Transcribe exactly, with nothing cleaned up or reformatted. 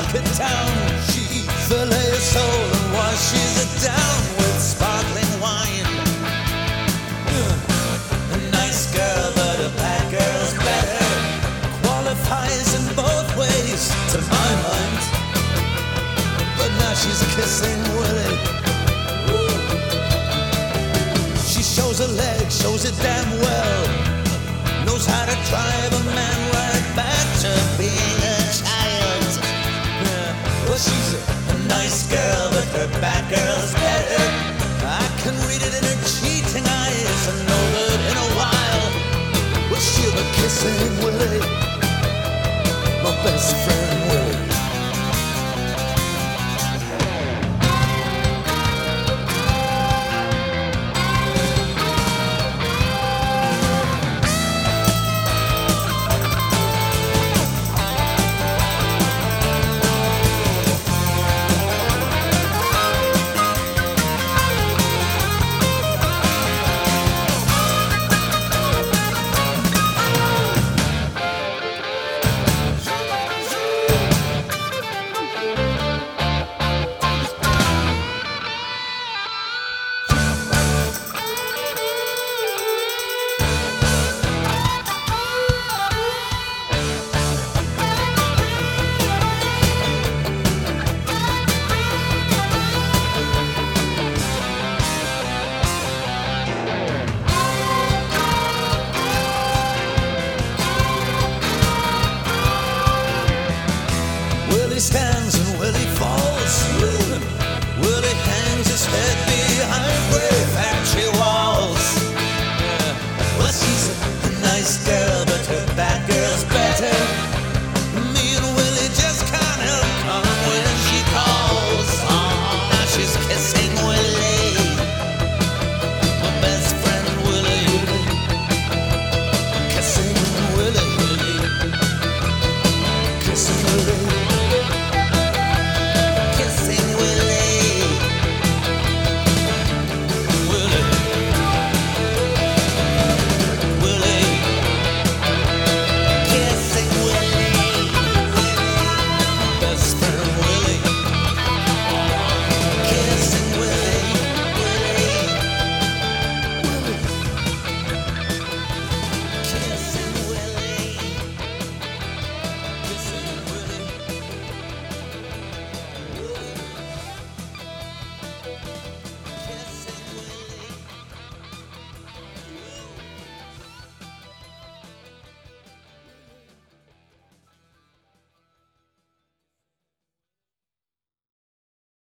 market town. She fillet her soul and washes it down with sparkling wine. A nice girl, but a bad girl's better. Qualifies in both ways, to my mind. But now she's kissing Willie. She shows her legs, shows it damn well. Knows how to drive a man right back to being a child. Yeah. Well, she's a nice girl, but her bad girl